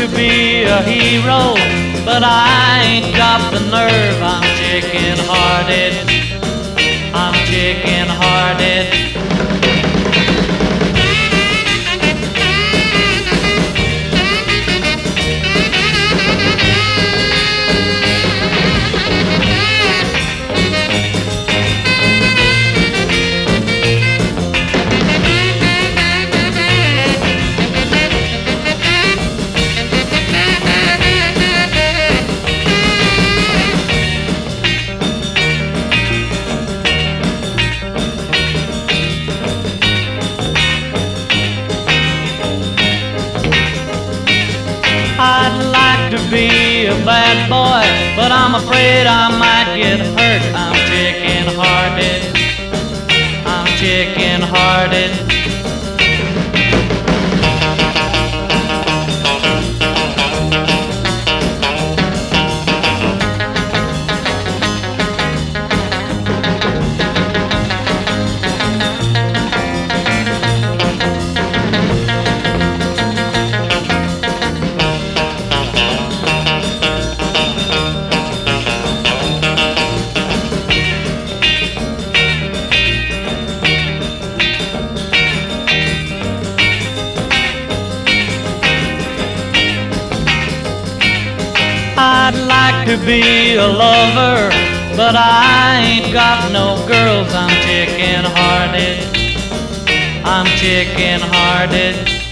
to be a hero, but I ain't got the nerve. I'm chicken-hearted. I'm chicken-hearted. I'd like to be a bad boy, but I'm afraid I might get hurt. I'm chicken-hearted. I'm chicken-hearted. I'd like to be a lover, but I ain't got no girls. I'm chicken-hearted. I'm chicken-hearted.